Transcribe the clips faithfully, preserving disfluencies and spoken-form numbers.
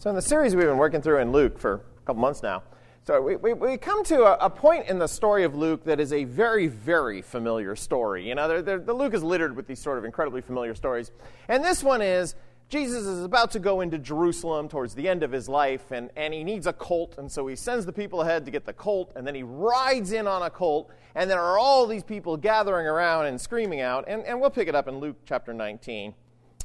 So in the series we've been working through in Luke for a couple months now, so we, we, we come to a, a point in the story of Luke that is a very, very familiar story. You know, they're, they're, the Luke is littered with these sort of incredibly familiar stories. And this one is, Jesus is about to go into Jerusalem towards the end of his life, and, and he needs a colt, and so he sends the people ahead to get the colt, and then he rides in on a colt, and there are all these people gathering around and screaming out, and, and we'll pick it up in Luke chapter nineteen.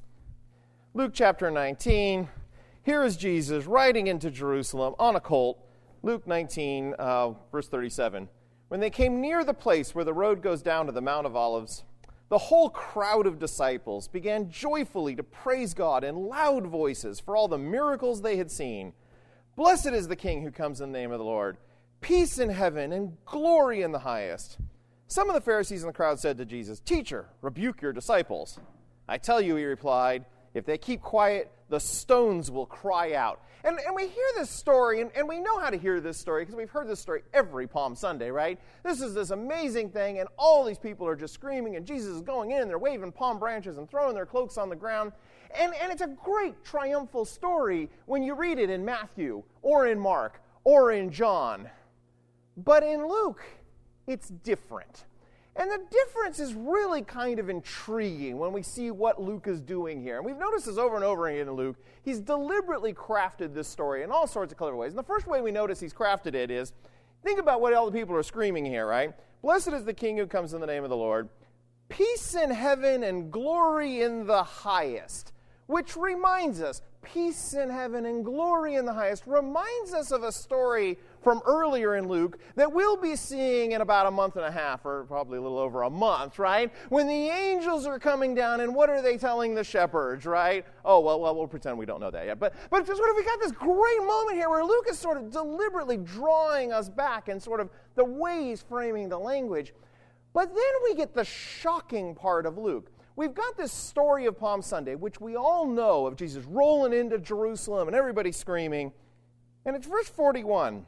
Luke chapter nineteen, here is Jesus riding into Jerusalem on a colt. Luke nineteen, uh, verse thirty-seven. When they came near the place where the road goes down to the Mount of Olives, the whole crowd of disciples began joyfully to praise God in loud voices for all the miracles they had seen. Blessed is the King who comes in the name of the Lord. Peace in heaven and glory in the highest. Some of the Pharisees in the crowd said to Jesus, "Teacher, rebuke your disciples." "I tell you," he replied, "if they keep quiet, the stones will cry out." And, and we hear this story, and, and we know how to hear this story because we've heard this story every Palm Sunday, right? This is this amazing thing, and all these people are just screaming, and Jesus is going in, and they're waving palm branches and throwing their cloaks on the ground. And, and it's a great triumphal story when you read it in Matthew, or in Mark, or in John. But in Luke, it's different. And the difference is really kind of intriguing when we see what Luke is doing here. And we've noticed this over and over again in Luke. He's deliberately crafted this story in all sorts of clever ways. And the first way we notice he's crafted it is, think about what all the people are screaming here, right? Blessed is the King who comes in the name of the Lord. Peace in heaven and glory in the highest. Which reminds us, peace in heaven and glory in the highest, reminds us of a story from earlier in Luke that we'll be seeing in about a month and a half, or probably a little over a month, right? When the angels are coming down, and what are they telling the shepherds, right? Oh, well, well we'll pretend we don't know that yet. But, but sort of we got this great moment here where Luke is sort of deliberately drawing us back and sort of the way he's framing the language. But then we get the shocking part of Luke. We've got this story of Palm Sunday, which we all know of Jesus rolling into Jerusalem and everybody screaming. And it's verse forty-one.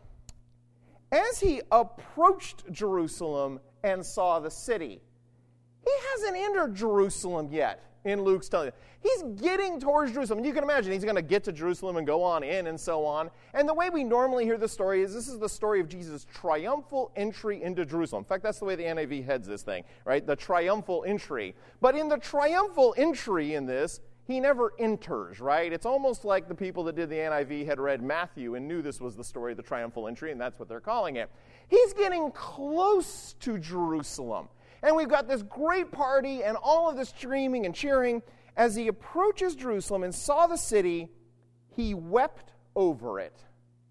As he approached Jerusalem and saw the city. He hasn't entered Jerusalem yet, in Luke's telling you. He's getting towards Jerusalem. And you can imagine he's going to get to Jerusalem and go on in and so on. And the way we normally hear the story is this is the story of Jesus' triumphal entry into Jerusalem. In fact, that's the way the N I V heads this thing, right? The triumphal entry. But in the triumphal entry in this, he never enters, right? It's almost like the people that did the N I V had read Matthew and knew this was the story of the triumphal entry, and that's what they're calling it. He's getting close to Jerusalem. And we've got this great party and all of this screaming and cheering. As he approaches Jerusalem and saw the city, he wept over it.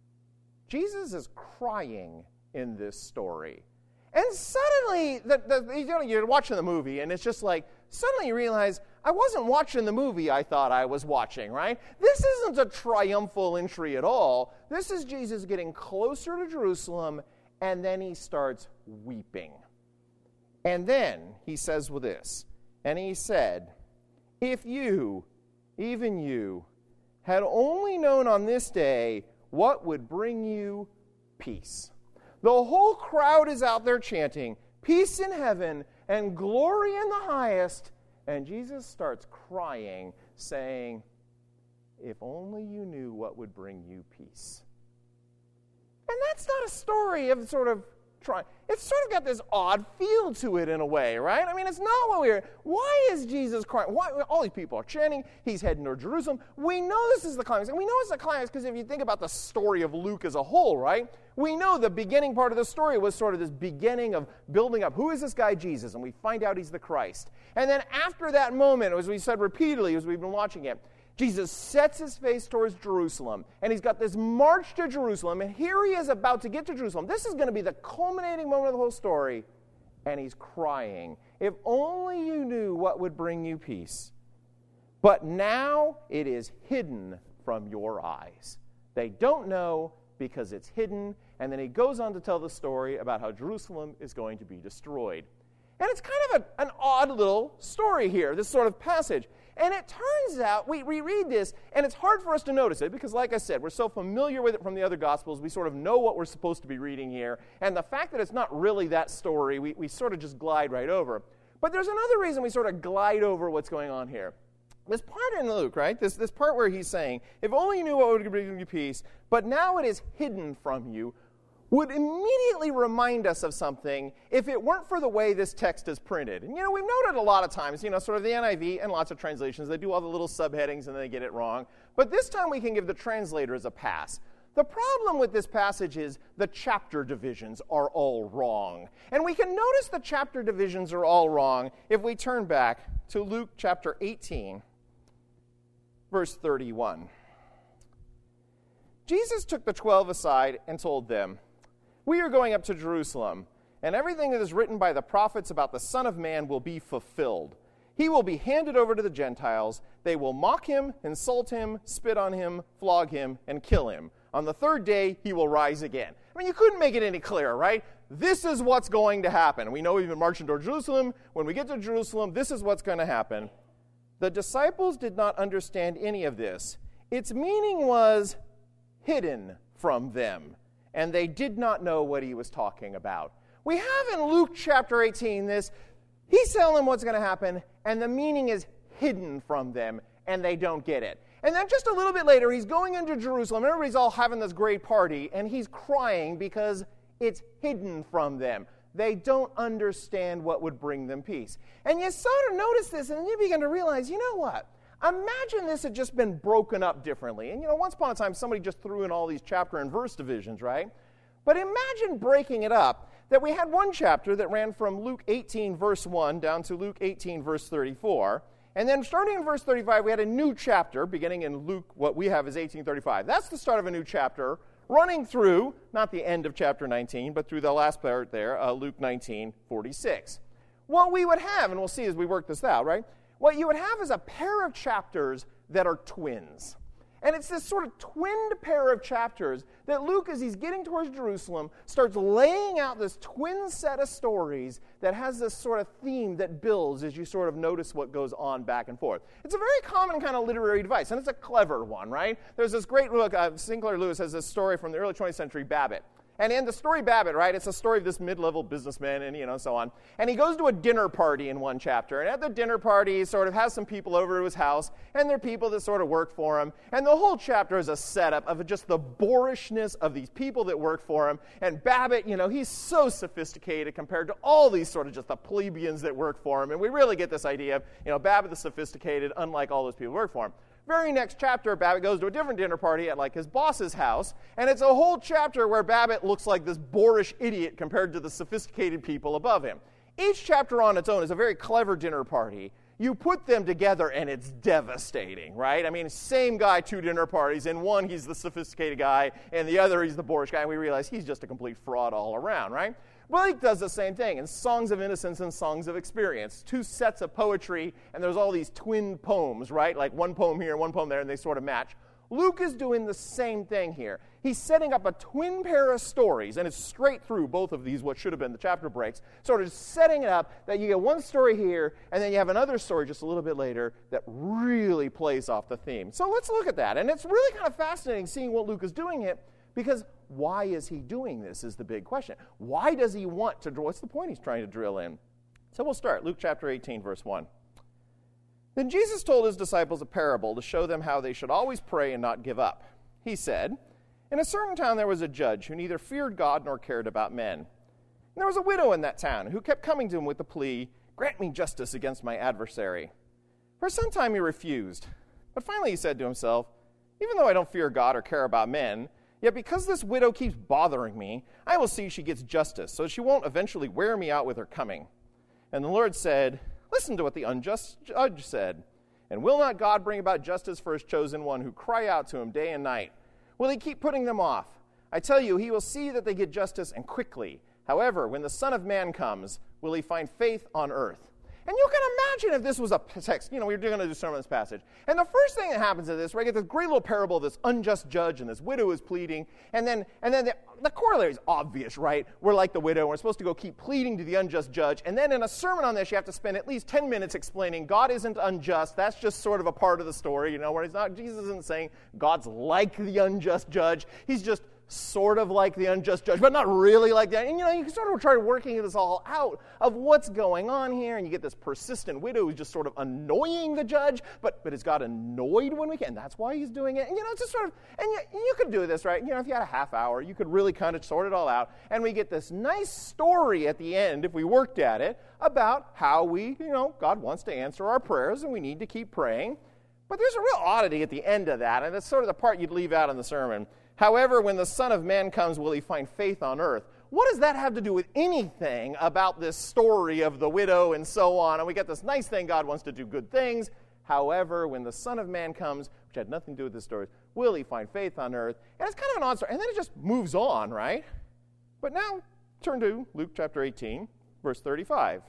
Jesus is crying in this story. And suddenly, the, the, you know, you're watching the movie, and it's just like, suddenly you realize, I wasn't watching the movie I thought I was watching, right? This isn't a triumphal entry at all. This is Jesus getting closer to Jerusalem, and then he starts weeping. And then he says with this, and he said, if you, even you, had only known on this day what would bring you peace. The whole crowd is out there chanting, peace in heaven and glory in the highest. And Jesus starts crying, saying, if only you knew what would bring you peace. And that's not a story of sort of trying. It's sort of got this odd feel to it in a way, right? I mean, it's not what we're, why is Jesus crying? Why, all these people are chanting, he's heading to Jerusalem. We know this is the climax, and we know it's the climax because if you think about the story of Luke as a whole, right? We know the beginning part of the story was sort of this beginning of building up. Who is this guy Jesus? And we find out he's the Christ. And then after that moment, as we said repeatedly as we've been watching it, Jesus sets his face towards Jerusalem, and he's got this march to Jerusalem, and here he is about to get to Jerusalem. This is going to be the culminating moment of the whole story, and he's crying. If only you knew what would bring you peace. But now it is hidden from your eyes. They don't know because it's hidden, and then he goes on to tell the story about how Jerusalem is going to be destroyed. And it's kind of a, an odd little story here, this sort of passage. And it turns out, we, we read this, and it's hard for us to notice it because, like I said, we're so familiar with it from the other Gospels, we sort of know what we're supposed to be reading here. And the fact that it's not really that story, we, we sort of just glide right over. But there's another reason we sort of glide over what's going on here. this part in Luke, right, this, this part where he's saying, if only you knew what would bring you peace, but now it is hidden from you, would immediately remind us of something if it weren't for the way this text is printed. And, you know, we've noted a lot of times, you know, sort of the N I V and lots of translations, they do all the little subheadings and they get it wrong. But this time we can give the translators a pass. The problem with this passage is the chapter divisions are all wrong. And we can notice the chapter divisions are all wrong if we turn back to Luke chapter eighteen, verse thirty-one. Jesus took the twelve aside and told them, "We are going up to Jerusalem, and everything that is written by the prophets about the Son of Man will be fulfilled. He will be handed over to the Gentiles. They will mock him, insult him, spit on him, flog him, and kill him. On the third day, he will rise again." I mean, you couldn't make it any clearer, right? This is what's going to happen. We know we've been marching toward Jerusalem. When we get to Jerusalem, this is what's going to happen. The disciples did not understand any of this. Its meaning was hidden from them, and they did not know what he was talking about. We have in Luke chapter eighteen this, he's telling them what's going to happen, and the meaning is hidden from them, and they don't get it. And then just a little bit later, he's going into Jerusalem. Everybody's all having this great party, and he's crying because it's hidden from them. They don't understand what would bring them peace. And you sort of notice this, and you begin to realize, you know what? Imagine this had just been broken up differently. And, you know, once upon a time, somebody just threw in all these chapter and verse divisions, right? But imagine breaking it up, that we had one chapter that ran from Luke eighteen, verse one, down to Luke eighteen, verse thirty-four. And then starting in verse thirty-five, we had a new chapter beginning in Luke, what we have is eighteen thirty-five. That's the start of a new chapter, running through, not the end of chapter nineteen, but through the last part there, uh, Luke nineteen forty-six. What we would have, and we'll see as we work this out, right? What you would have is a pair of chapters that are twins. And it's this sort of twinned pair of chapters that Luke, as he's getting towards Jerusalem, starts laying out this twin set of stories that has this sort of theme that builds as you sort of notice what goes on back and forth. It's a very common kind of literary device, and it's a clever one, right? There's this great book, uh, Sinclair Lewis has this story from the early twentieth century, Babbitt. And in the story Babbitt, right, it's a story of this mid-level businessman and, you know, so on. And he goes to a dinner party in one chapter. And at the dinner party, he sort of has some people over to his house, and they're people that sort of work for him. And the whole chapter is a setup of just the boorishness of these people that work for him. And Babbitt, you know, he's so sophisticated compared to all these sort of just the plebeians that work for him. And we really get this idea of, you know, Babbitt the sophisticated, unlike all those people who work for him. Very next chapter, Babbitt goes to a different dinner party at like his boss's house, and it's a whole chapter where Babbitt looks like this boorish idiot compared to the sophisticated people above him. Each chapter on its own is a very clever dinner party. You put them together, and it's devastating, right? I mean, same guy, two dinner parties. In one, he's the sophisticated guy, and the other, he's the boorish guy, and we realize he's just a complete fraud all around, right? Blake does the same thing in Songs of Innocence and Songs of Experience. Two sets of poetry, and there's all these twin poems, right? Like one poem here, one poem there, and they sort of match. Luke is doing the same thing here. He's setting up a twin pair of stories, and it's straight through both of these, what should have been the chapter breaks, sort of setting it up that you get one story here, and then you have another story just a little bit later that really plays off the theme. So let's look at that. And it's really kind of fascinating seeing what Luke is doing it, because why is he doing this is the big question. Why does he want to draw? What's the point he's trying to drill in? So we'll start. Luke chapter eighteen, verse one. Then Jesus told his disciples a parable to show them how they should always pray and not give up. He said, "In a certain town there was a judge who neither feared God nor cared about men. And there was a widow in that town who kept coming to him with the plea, 'Grant me justice against my adversary.' For some time he refused. But finally he said to himself, 'Even though I don't fear God or care about men, yet because this widow keeps bothering me, I will see she gets justice, so she won't eventually wear me out with her coming.' And the Lord said, 'Listen to what the unjust judge said. And will not God bring about justice for his chosen one who cry out to him day and night? Will he keep putting them off? I tell you, he will see that they get justice and quickly. However, when the Son of Man comes, will he find faith on earth?'" And you can imagine if this was a text, you know, we we're going to do sermon on this passage. And the first thing that happens in this, right, get this great little parable of this unjust judge and this widow is pleading. And then and then the, the corollary is obvious, right? We're like the widow. We're supposed to go keep pleading to the unjust judge. And then in a sermon on this, you have to spend at least ten minutes explaining God isn't unjust. That's just sort of a part of the story, you know, where he's not, Jesus isn't saying God's like the unjust judge. He's just sort of like the unjust judge, but not really like that. And, you know, you can sort of try working this all out of what's going on here, and you get this persistent widow who's just sort of annoying the judge, but but is God annoyed when we can? And that's why he's doing it. And, you know, it's just sort of, and you, you could do this, right? You know, if you had a half hour, you could really kind of sort it all out, and we get this nice story at the end, if we worked at it, about how we, you know, God wants to answer our prayers, and we need to keep praying. But there's a real oddity at the end of that, and it's sort of the part you'd leave out in the sermon. However, when the Son of Man comes, will he find faith on earth? What does that have to do with anything about this story of the widow and so on? And we get this nice thing, God wants to do good things. However, when the Son of Man comes, which had nothing to do with this story, will he find faith on earth? And it's kind of an odd story. And then it just moves on, right? But now, turn to Luke chapter eighteen, verse thirty-five.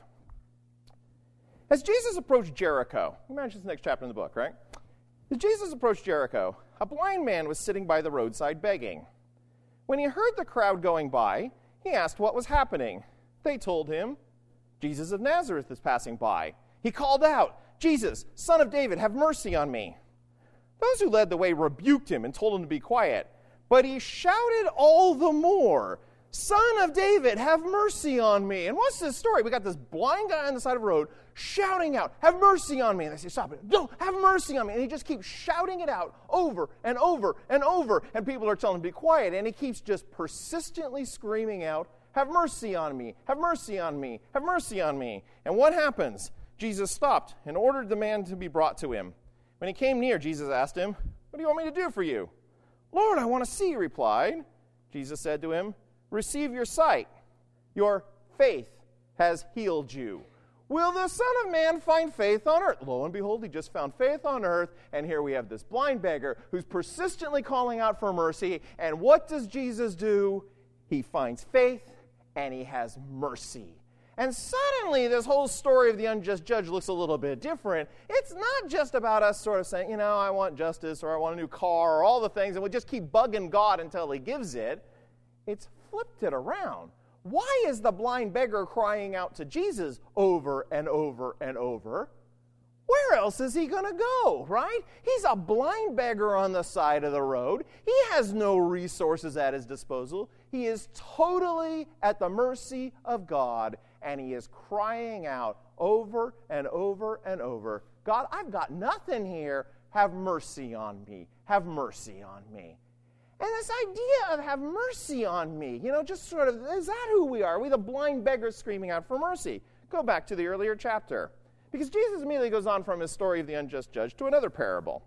As Jesus approached Jericho, imagine this next chapter in the book, right? As Jesus approached Jericho, a blind man was sitting by the roadside begging. When he heard the crowd going by, he asked what was happening. They told him, Jesus of Nazareth is passing by. He called out, Jesus, Son of David, have mercy on me. Those who led the way rebuked him and told him to be quiet. But he shouted all the more, Son of David, have mercy on me. And what's this story? We got this blind guy on the side of the road shouting out, have mercy on me. And they say, stop it. No, have mercy on me. And he just keeps shouting it out over and over and over. And people are telling him to be quiet. And he keeps just persistently screaming out, have mercy on me, have mercy on me, have mercy on me. And what happens? Jesus stopped and ordered the man to be brought to him. When he came near, Jesus asked him, what do you want me to do for you? Lord, I want to see, he replied. Jesus said to him, receive your sight. Your faith has healed you. Will the Son of Man find faith on earth? Lo and behold, he just found faith on earth, and here we have this blind beggar who's persistently calling out for mercy, and what does Jesus do? He finds faith, and he has mercy. And suddenly, this whole story of the unjust judge looks a little bit different. It's not just about us sort of saying, you know, I want justice, or I want a new car, or all the things, and we just keep bugging God until he gives it. It's flipped it around. Why is the blind beggar crying out to Jesus over and over and over? Where else is he going to go, right? He's a blind beggar on the side of the road. He has no resources at his disposal. He is totally at the mercy of God, and he is crying out over and over and over, God, I've got nothing here. Have mercy on me. Have mercy on me. And this idea of have mercy on me, you know, just sort of, is that who we are? Are we the blind beggars screaming out for mercy? Go back to the earlier chapter. Because Jesus immediately goes on from his story of the unjust judge to another parable.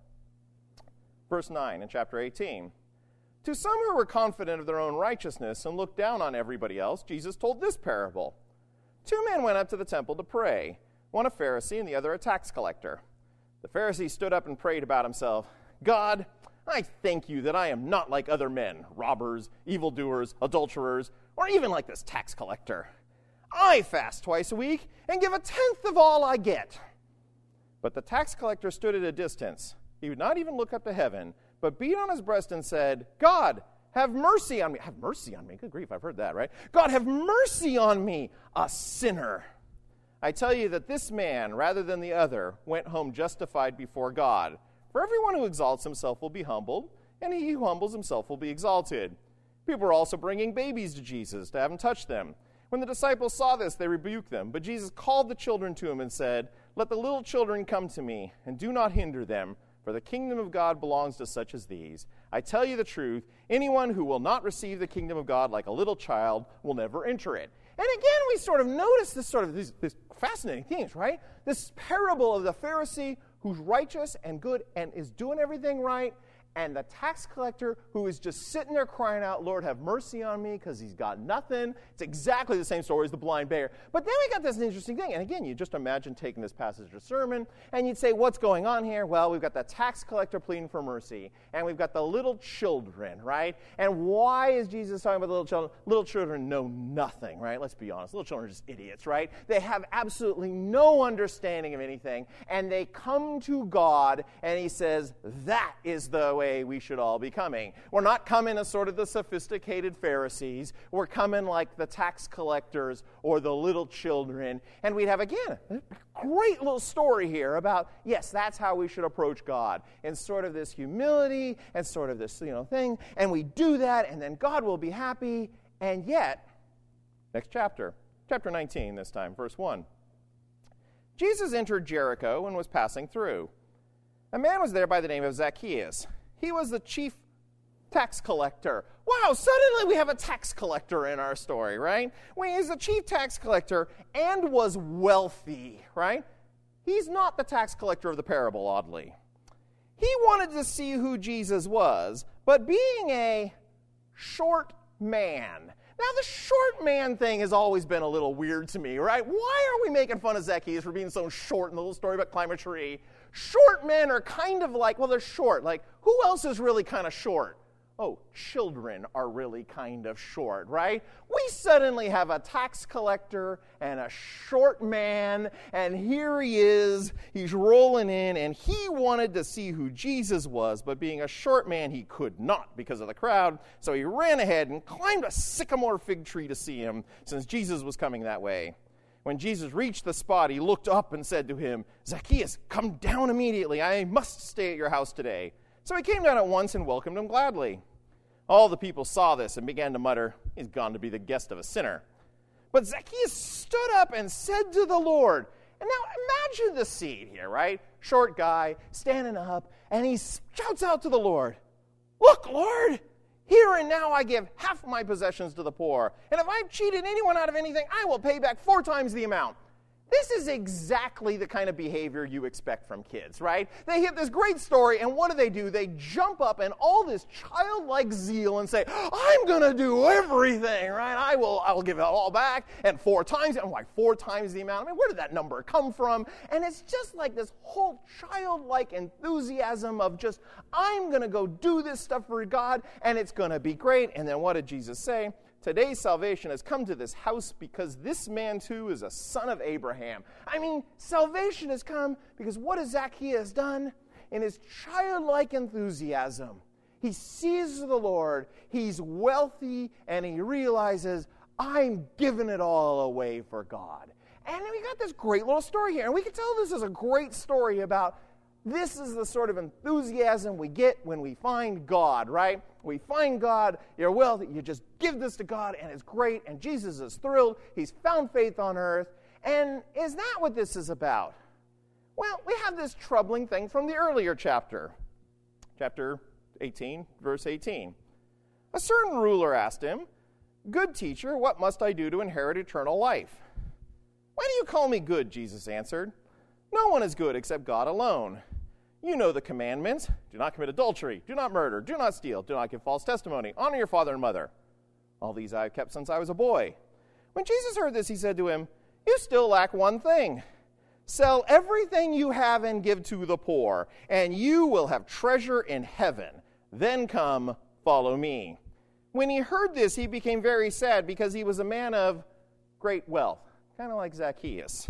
Verse nine in chapter eighteen. To some who were confident of their own righteousness and looked down on everybody else, Jesus told this parable. Two men went up to the temple to pray, one a Pharisee and the other a tax collector. The Pharisee stood up and prayed about himself, God, I thank you that I am not like other men, robbers, evildoers, adulterers, or even like this tax collector. I fast twice a week and give a tenth of all I get. But the tax collector stood at a distance. He would not even look up to heaven, but beat on his breast and said, God, have mercy on me. Have mercy on me. Good grief, I've heard that, right? God, have mercy on me, a sinner. I tell you that this man, rather than the other, went home justified before God. For everyone who exalts himself will be humbled, and he who humbles himself will be exalted. People were also bringing babies to Jesus to have him touch them. When the disciples saw this, they rebuked them. But Jesus called the children to him and said, Let the little children come to me, and do not hinder them, for the kingdom of God belongs to such as these. I tell you the truth, anyone who will not receive the kingdom of God like a little child will never enter it. And again, we sort of notice this sort of these, these fascinating things, right? This parable of the Pharisee who's righteous and good and is doing everything right, and the tax collector who is just sitting there crying out, Lord, have mercy on me, because he's got nothing. It's exactly the same story as the blind beggar. But then we got this interesting thing. And again, you just imagine taking this passage of sermon, and you'd say, what's going on here? Well, we've got the tax collector pleading for mercy, and we've got the little children, right? And why is Jesus talking about the little children? Little children know nothing, right? Let's be honest. Little children are just idiots, right? They have absolutely no understanding of anything, and they come to God, and he says, that is the way way we should all be coming. We're not coming as sort of the sophisticated Pharisees. We're coming like the tax collectors or the little children. And we'd have, again, a great little story here about, yes, that's how we should approach God. And sort of this humility and sort of this, you know, thing. And we do that, and then God will be happy. And yet, next chapter, chapter nineteen this time, verse one. Jesus entered Jericho and was passing through. A man was there by the name of Zacchaeus. He was the chief tax collector. Wow, suddenly we have a tax collector in our story, right? Well, he's a chief tax collector and was wealthy, right? He's not the tax collector of the parable, oddly. He wanted to see who Jesus was, but being a short man. Now, the short man thing has always been a little weird to me, right? Why are we making fun of Zacchaeus for being so short in the little story about climb a tree? Short men are kind of like, well, they're short. Like, who else is really kind of short? Oh, children are really kind of short, right? We suddenly have a tax collector and a short man, and here he is. He's rolling in, and he wanted to see who Jesus was, but being a short man, he could not because of the crowd. So he ran ahead and climbed a sycamore fig tree to see him, since Jesus was coming that way. When Jesus reached the spot, he looked up and said to him, "Zacchaeus, come down immediately. I must stay at your house today." So he came down at once and welcomed him gladly. All the people saw this and began to mutter, "He's gone to be the guest of a sinner." But Zacchaeus stood up and said to the Lord, and now imagine the scene here, right? Short guy standing up, and he shouts out to the Lord, "Look, Lord, here and now I give half my possessions to the poor, and if I've cheated anyone out of anything, I will pay back four times the amount." This is exactly the kind of behavior you expect from kids, right? They hear this great story, and what do they do? They jump up in all this childlike zeal and say, "I'm going to do everything, right? I will I will give it all back, and four times, and why four times the amount? I mean, where did that number come from?" And it's just like this whole childlike enthusiasm of just, I'm going to go do this stuff for God, and it's going to be great. And then what did Jesus say? Today's salvation has come to this house because this man too is a son of Abraham. I mean, salvation has come because what has Zacchaeus done? In his childlike enthusiasm, he sees the Lord, he's wealthy, and he realizes, I'm giving it all away for God. And we got this great little story here, and we can tell this is a great story about this is the sort of enthusiasm we get when we find God, right? We find God, you're wealthy, you just give this to God, and it's great, and Jesus is thrilled. He's found faith on earth. And is that what this is about? Well, we have this troubling thing from the earlier chapter. Chapter eighteen, verse eighteen. A certain ruler asked him, "Good teacher, what must I do to inherit eternal life?" "Why do you call me good?" Jesus answered. "No one is good except God alone. You know the commandments. Do not commit adultery. Do not murder. Do not steal. Do not give false testimony. Honor your father and mother. All these I have kept since I was a boy." When Jesus heard this, he said to him, "You still lack one thing. Sell everything you have and give to the poor, and you will have treasure in heaven. Then come, follow me." When he heard this, he became very sad because he was a man of great wealth, kind of like Zacchaeus.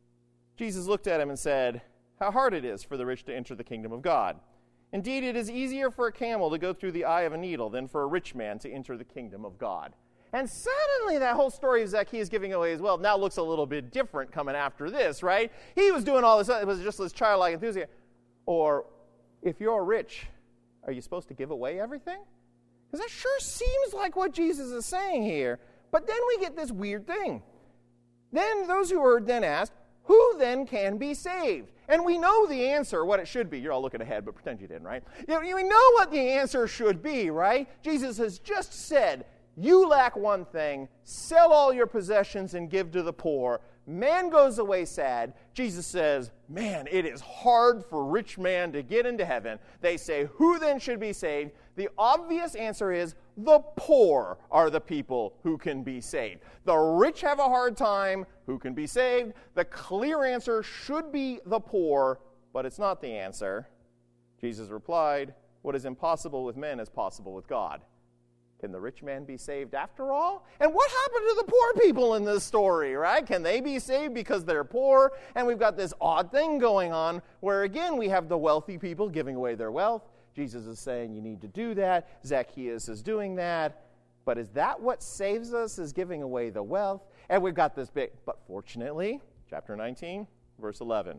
Jesus looked at him and said, "How hard it is for the rich to enter the kingdom of God. Indeed, it is easier for a camel to go through the eye of a needle than for a rich man to enter the kingdom of God." And suddenly that whole story of Zacchaeus giving away his wealth now looks a little bit different coming after this, right? He was doing all this, it was just this childlike enthusiasm. Or, if you're rich, are you supposed to give away everything? Because that sure seems like what Jesus is saying here. But then we get this weird thing. Then those who heard then asked, "Who then can be saved?" And we know the answer, what it should be. You're all looking ahead, but pretend you didn't, right? You know, we know what the answer should be, right? Jesus has just said, you lack one thing. Sell all your possessions and give to the poor. Man goes away sad. Jesus says, man, it is hard for rich man to get into heaven. They say, who then should be saved? The obvious answer is, the poor are the people who can be saved. The rich have a hard time. Who can be saved? The clear answer should be the poor, but it's not the answer. Jesus replied, what is impossible with men is possible with God. Can the rich man be saved after all? And what happened to the poor people in this story, right? Can they be saved because they're poor? And we've got this odd thing going on where, again, we have the wealthy people giving away their wealth. Jesus is saying you need to do that. Zacchaeus is doing that. But is that what saves us, is giving away the wealth? And we've got this big, but fortunately, chapter nineteen, verse eleven.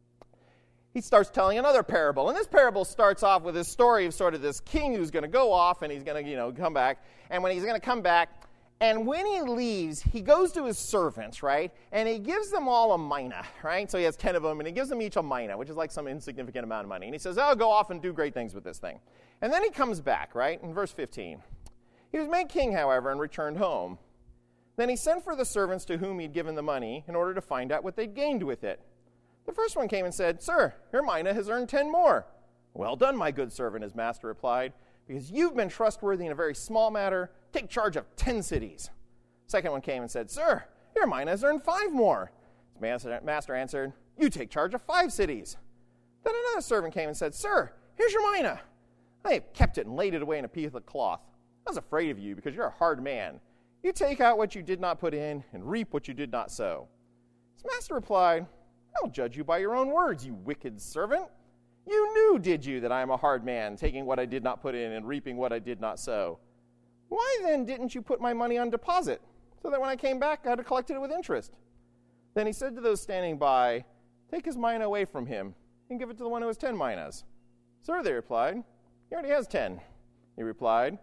He starts telling another parable. And this parable starts off with this story of sort of this king who's going to go off and he's going to, you know, come back. And when he's going to come back, and when he leaves, he goes to his servants, right? And he gives them all a mina, right? So he has ten of them, and he gives them each a mina, which is like some insignificant amount of money. And he says, oh, go off and do great things with this thing. And then he comes back, right? In verse fifteen. He was made king, however, and returned home. Then he sent for the servants to whom he'd given the money in order to find out what they'd gained with it. The first one came and said, Sir, your mina has earned ten more. Well done, my good servant, his master replied. Because you've been trustworthy in a very small matter, take charge of ten cities. Second one came and said, Sir, your mina has earned five more. His master answered, You take charge of five cities. Then another servant came and said, Sir, here's your mina. I have kept it and laid it away in a piece of cloth. I was afraid of you because you're a hard man. You take out what you did not put in and reap what you did not sow. His master replied, I will judge you by your own words, you wicked servant. You knew, did you, that I am a hard man, taking what I did not put in and reaping what I did not sow? Why then didn't you put my money on deposit, so that when I came back I had collected it with interest? Then he said to those standing by, Take his mina away from him and give it to the one who has ten minas. Sir, they replied, He already has ten. He replied,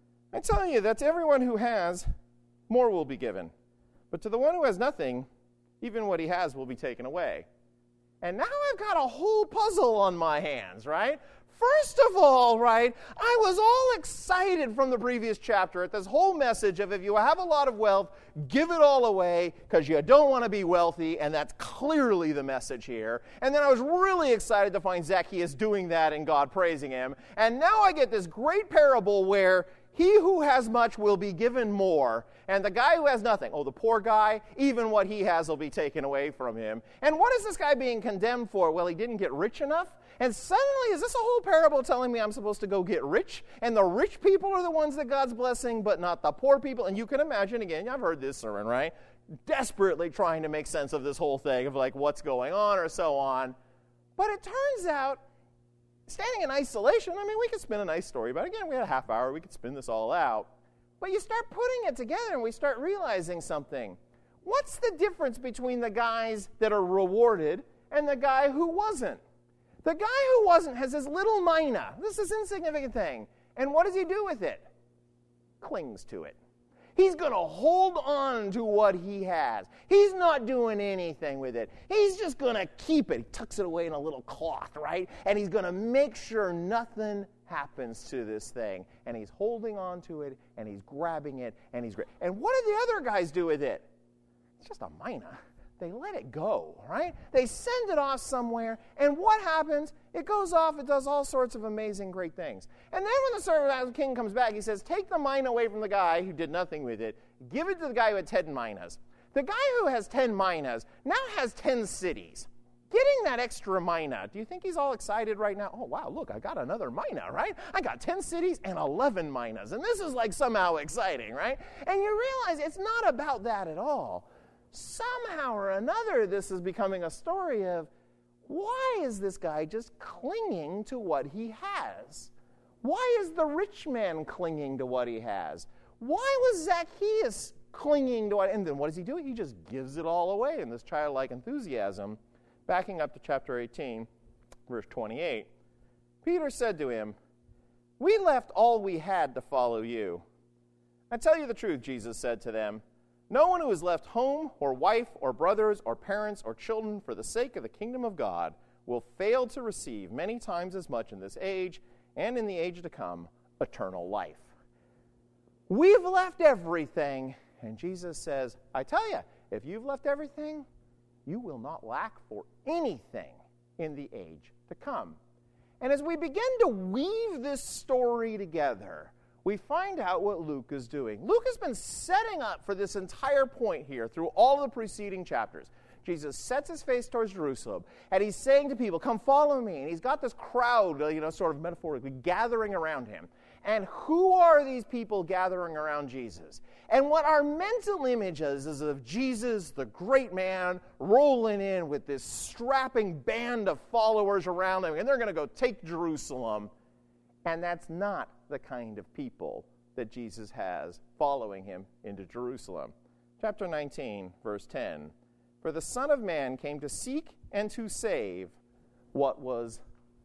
I tell you that to everyone who has, more will be given. But to the one who has nothing, even what he has will be taken away. And now I've got a whole puzzle on my hands, right? First of all, right, I was all excited from the previous chapter at this whole message of if you have a lot of wealth, give it all away because you don't want to be wealthy, and that's clearly the message here. And then I was really excited to find Zacchaeus doing that and God praising him. And now I get this great parable where he who has much will be given more, and the guy who has nothing, oh, the poor guy, even what he has will be taken away from him. And what is this guy being condemned for? Well, he didn't get rich enough. And suddenly, is this a whole parable telling me I'm supposed to go get rich? And the rich people are the ones that God's blessing, but not the poor people. And you can imagine, again, I've heard this sermon, right? Desperately trying to make sense of this whole thing of like what's going on or so on. But it turns out, standing in isolation, I mean, we could spin a nice story about it. Again, we had a half hour. We could spin this all out. But you start putting it together and we start realizing something. What's the difference between the guys that are rewarded and the guy who wasn't? The guy who wasn't has this little mina. This is an insignificant thing. And what does he do with it? Clings to it. He's going to hold on to what he has. He's not doing anything with it. He's just going to keep it. He tucks it away in a little cloth, right? And he's going to make sure nothing happens to this thing. And he's holding on to it, and he's grabbing it, and he's... Gra- and what do the other guys do with it? It's just a mina. They let it go, right? They send it off somewhere, and what happens? It goes off, it does all sorts of amazing, great things. And then when the servant king comes back, he says, take the mina away from the guy who did nothing with it, give it to the guy who had ten minas. The guy who has ten minas now has ten cities. Getting that extra mina, do you think he's all excited right now? Oh, wow, look, I got another mina, right? I got ten cities and eleven minas, and this is like somehow exciting, right? And you realize it's not about that at all. Somehow or another, this is becoming a story of why is this guy just clinging to what he has? Why is the rich man clinging to what he has? Why was Zacchaeus clinging to it? And then what does he do? He just gives it all away in this childlike enthusiasm. Backing up to chapter eighteen, verse twenty-eight, Peter said to him, we left all we had to follow you. I tell you the truth, Jesus said to them, no one who has left home or wife or brothers or parents or children for the sake of the kingdom of God will fail to receive many times as much in this age and in the age to come, eternal life. We've left everything, and Jesus says, I tell you, if you've left everything, you will not lack for anything in the age to come. And as we begin to weave this story together, we find out what Luke is doing. Luke has been setting up for this entire point here through all the preceding chapters. Jesus sets his face towards Jerusalem, and he's saying to people, come follow me. And he's got this crowd, you know, sort of metaphorically, gathering around him. And who are these people gathering around Jesus? And what our mental image is, is of Jesus, the great man, rolling in with this strapping band of followers around him, and they're going to go take Jerusalem. And that's not the kind of people that Jesus has following him into Jerusalem. Chapter nineteen, verse ten. For the Son of Man came to seek and to save what was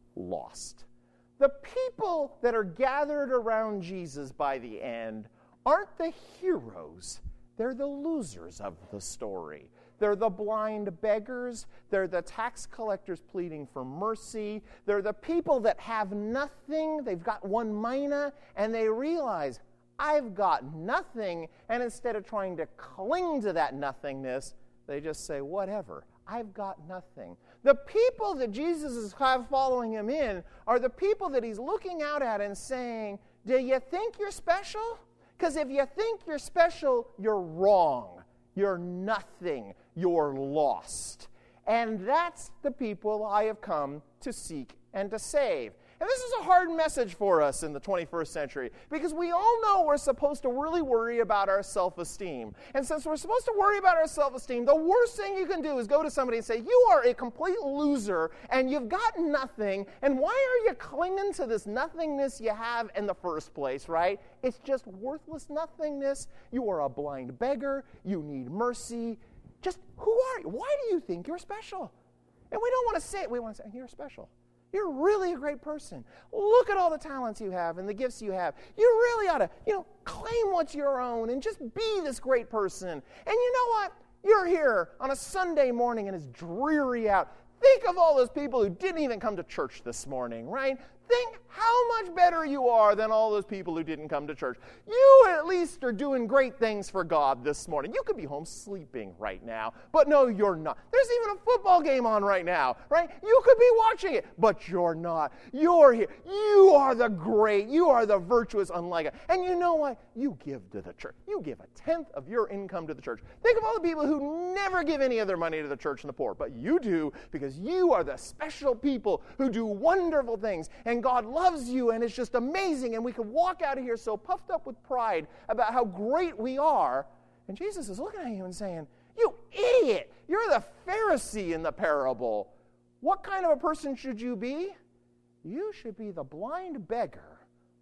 lost. The people that are gathered around Jesus by the end aren't the heroes. They're the losers of the story. They're the blind beggars. They're the tax collectors pleading for mercy. They're the people that have nothing. They've got one mina, and they realize, I've got nothing. And instead of trying to cling to that nothingness, they just say, whatever, I've got nothing. The people that Jesus is following him in are the people that he's looking out at and saying, do you think you're special? Because if you think you're special, you're wrong. You're nothing. You're lost. And that's the people I have come to seek and to save. And this is a hard message for us in the twenty-first century because we all know we're supposed to really worry about our self-esteem. And since we're supposed to worry about our self-esteem, the worst thing you can do is go to somebody and say, you are a complete loser and you've got nothing, and why are you clinging to this nothingness you have in the first place, right? It's just worthless nothingness. You are a blind beggar. You need mercy. Just who are you? Why do you think you're special? And we don't want to say it. We want to say, you're special. You're really a great person. Look at all the talents you have and the gifts you have. You really ought to, you know, claim what's your own and just be this great person. And you know what? You're here on a Sunday morning and it's dreary out. Think of all those people who didn't even come to church this morning, right? Think how much better you are than all those people who didn't come to church. You at least are doing great things for God this morning. You could be home sleeping right now, but no, you're not. There's even a football game on right now, right? You could be watching it, but you're not. You're here. You are the great. You are the virtuous, unlike it. And you know what? You give to the church. You give a tenth of your income to the church. Think of all the people who never give any of their money to the church and the poor, but you do because you are the special people who do wonderful things. And God loves you, and it's just amazing, and we can walk out of here so puffed up with pride about how great we are, and Jesus is looking at you and saying, you idiot, you're the Pharisee in the parable. What kind of a person should you be? You should be the blind beggar,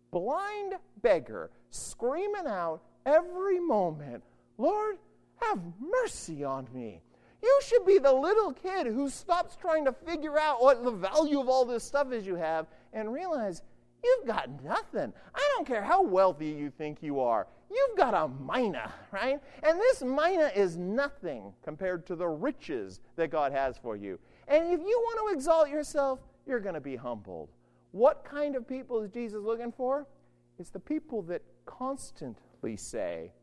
blind beggar, screaming out every moment, Lord, have mercy on me. You should be the little kid who stops trying to figure out what the value of all this stuff is you have and realize you've got nothing. I don't care how wealthy you think you are. You've got a mina, right? And this mina is nothing compared to the riches that God has for you. And if you want to exalt yourself, you're going to be humbled. What kind of people is Jesus looking for? It's the people that constantly say,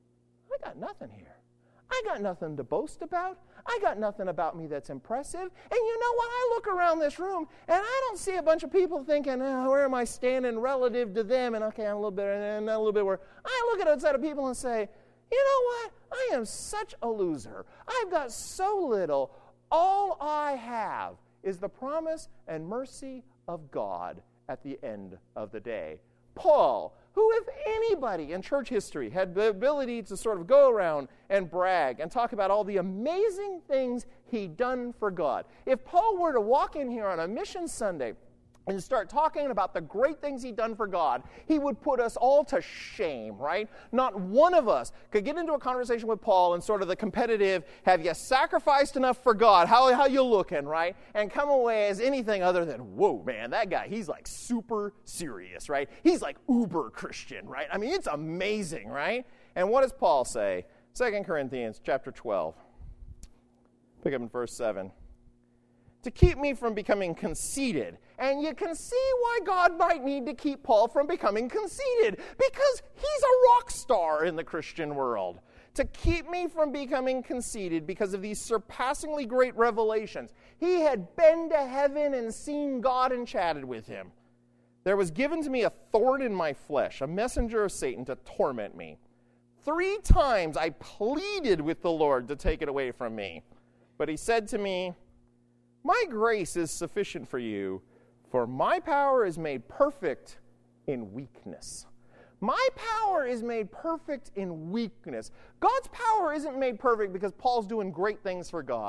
I got nothing here. I got nothing to boast about. I got nothing about me that's impressive. And you know what? I look around this room, and I don't see a bunch of people thinking, oh, where am I standing relative to them? And okay, I'm a little bit, and a little bit where. I look at a set of people and say, you know what? I am such a loser. I've got so little. All I have is the promise and mercy of God at the end of the day. Paul, who, if anybody in church history had the ability to sort of go around and brag and talk about all the amazing things he'd done for God, if Paul were to walk in here on a Mission Sunday and start talking about the great things he'd done for God, he would put us all to shame, right? Not one of us could get into a conversation with Paul and sort of the competitive, have you sacrificed enough for God? How, how you looking, right? And come away as anything other than, whoa, man, that guy, he's like super serious, right? He's like uber Christian, right? I mean, it's amazing, right? And what does Paul say? Second Corinthians chapter twelve. Pick up in verse seven. To keep me from becoming conceited. And you can see why God might need to keep Paul from becoming conceited, because he's a rock star in the Christian world. To keep me from becoming conceited because of these surpassingly great revelations. He had been to heaven and seen God and chatted with him. There was given to me a thorn in my flesh, a messenger of Satan to torment me. Three times I pleaded with the Lord to take it away from me. But he said to me, my grace is sufficient for you, for my power is made perfect in weakness. My power is made perfect in weakness. God's power isn't made perfect because Paul's doing great things for God.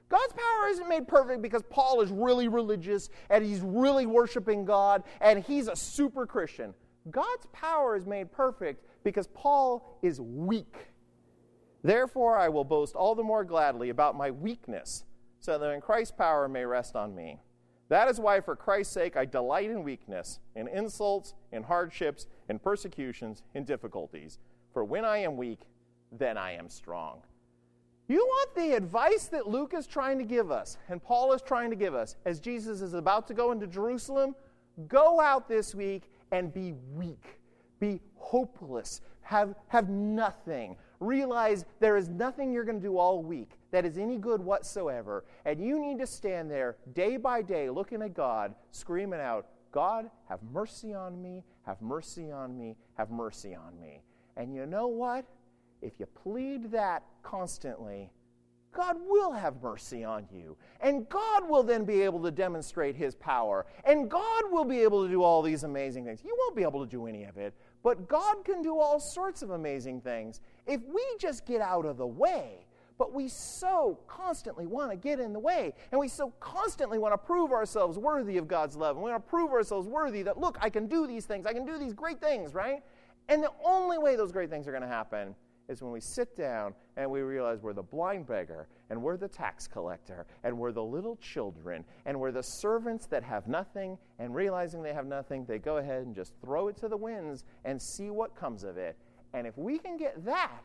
God's power isn't made perfect because Paul is really religious and he's really worshiping God and he's a super Christian. God's power is made perfect because Paul is weak. Therefore, I will boast all the more gladly about my weakness, so that in Christ's power may rest on me. That is why, for Christ's sake, I delight in weakness, in insults, in hardships, in persecutions, in difficulties. For when I am weak, then I am strong. You want the advice that Luke is trying to give us, and Paul is trying to give us, as Jesus is about to go into Jerusalem? Go out this week and be weak. Be hopeless. Have, have nothing. Realize there is nothing you're going to do all week that is any good whatsoever. And you need to stand there day by day looking at God, screaming out, God, have mercy on me, have mercy on me, have mercy on me. And you know what? If you plead that constantly, God will have mercy on you. And God will then be able to demonstrate His power. And God will be able to do all these amazing things. You won't be able to do any of it, but God can do all sorts of amazing things if we just get out of the way. But we so constantly want to get in the way. And we so constantly want to prove ourselves worthy of God's love. And we want to prove ourselves worthy that, look, I can do these things. I can do these great things, right? And the only way those great things are going to happen is when we sit down and we realize we're the blind beggar, and we're the tax collector, and we're the little children, and we're the servants that have nothing, and realizing they have nothing, they go ahead and just throw it to the winds and see what comes of it. And if we can get that,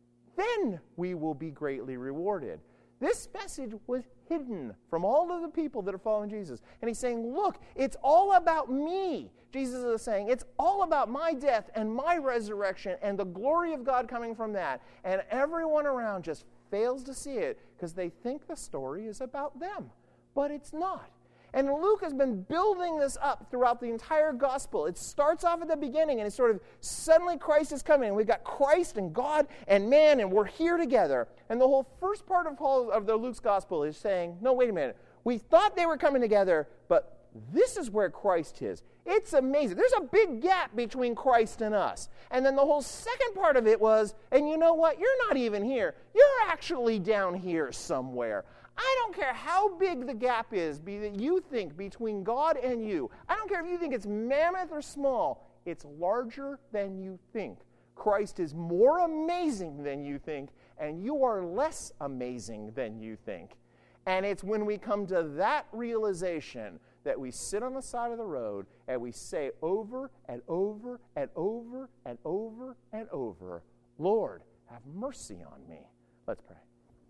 then we will be greatly rewarded. This message was hidden from all of the people that are following Jesus. And he's saying, look, it's all about me. Jesus is saying, it's all about my death and my resurrection and the glory of God coming from that. And everyone around just fails to see it because they think the story is about them. But it's not. And Luke has been building this up throughout the entire gospel. It starts off at the beginning, and it's sort of suddenly Christ is coming. And we've got Christ and God and man, and we're here together. And the whole first part of, Paul, of the Luke's gospel is saying, no, wait a minute. We thought they were coming together, but this is where Christ is. It's amazing. There's a big gap between Christ and us. And then the whole second part of it was, and you know what? You're not even here. You're actually down here somewhere. I don't care how big the gap is be that you think between God and you. I don't care if you think it's mammoth or small. It's larger than you think. Christ is more amazing than you think, and you are less amazing than you think. And it's when we come to that realization that we sit on the side of the road and we say over and over and over and over and over, Lord, have mercy on me. Let's pray.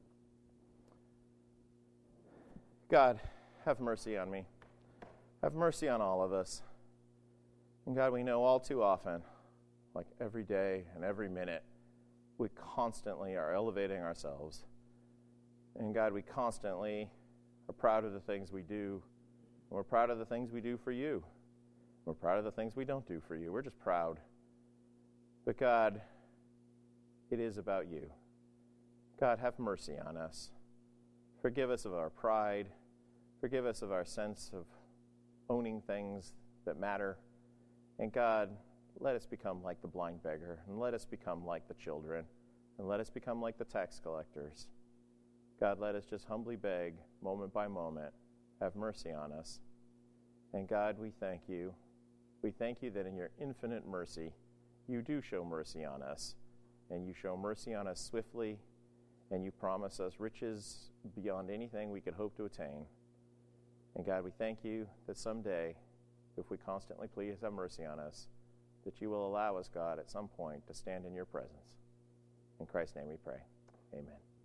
God, have mercy on me. Have mercy on all of us. And God, we know all too often, like every day and every minute, we constantly are elevating ourselves. And God, we constantly are proud of the things we do. And we're proud of the things we do for you. We're proud of the things we don't do for you. We're just proud. But God, it is about you. God, have mercy on us. Forgive us of our pride. Forgive us of our sense of owning things that matter. And God, let us become like the blind beggar, and let us become like the children, and let us become like the tax collectors. God, let us just humbly beg, moment by moment, have mercy on us. And God, we thank you. We thank you that in your infinite mercy, you do show mercy on us, and you show mercy on us swiftly, and you promise us riches beyond anything we could hope to attain. And God, we thank you that someday, if we constantly please have mercy on us, that you will allow us, God, at some point to stand in your presence. In Christ's name we pray. Amen.